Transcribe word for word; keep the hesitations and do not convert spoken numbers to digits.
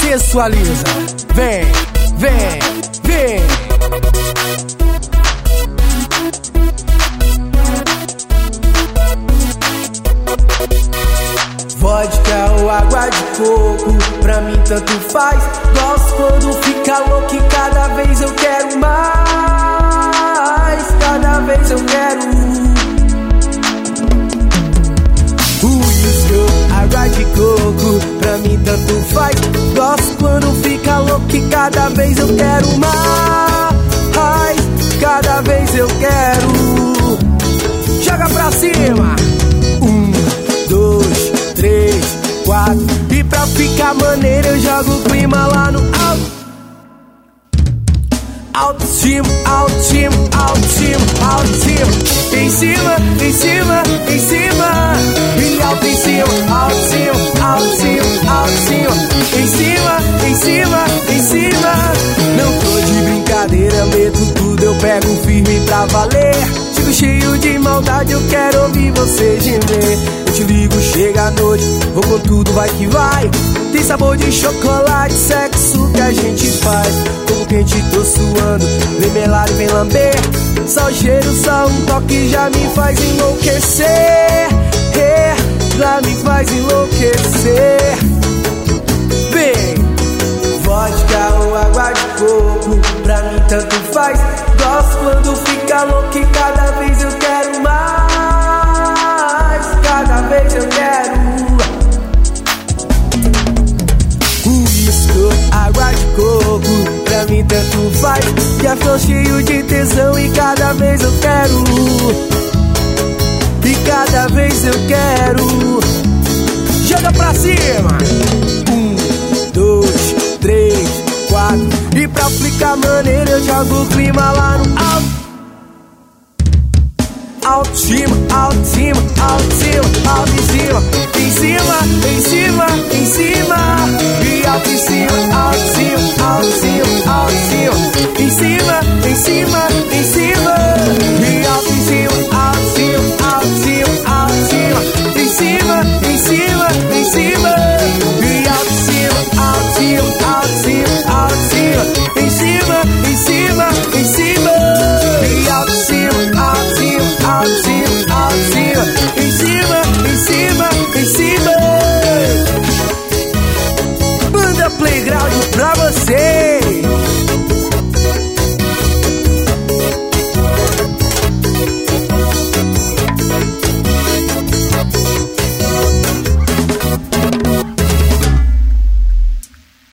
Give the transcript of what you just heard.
Sensualiza, vem, vem, vem. Vodka ou água de coco, pra mim tanto faz. Gosto quando fica louco e cada vez eu quero mais. Cada vez eu quero uísque ou água de coco, pra mim tanto faz. Gosto quando fica louco e cada vez eu quero mais. Cada vez eu quero. Joga pra cima. Um, dois, três, quatro. E pra ficar maneiro eu jogo o clima lá no alto. Alto cima, alto cima, alto cima, alto cima. Em cima, em cima, em cima. E alto em cima, alto cima, alto cima, alto cima. Em cima, em cima, em cima. Não tô de brincadeira, meto tudo, eu pego firme pra valer. Fico cheio de maldade, eu quero ouvir você gemer. Eu te ligo, chega a noite, vou com tudo, vai que vai. Tem sabor de chocolate, sexo que a gente faz. Como quente, tô suando, vem melar e vem lamber. Só o cheiro, só um toque já me faz enlouquecer. É, já me faz enlouquecer. Vem, vodka ou água de coco, pra mim tanto faz. Gosto quando fica louco e cada vez eu quero mais. Cada vez eu quero uísque, água de coco, pra mim tanto faz. Já tô cheio de tesão e cada vez eu quero. E cada vez eu quero. Joga pra cima. Um, dois, três, quatro. E pra ficar maneiro eu jogo o clima lá no alto.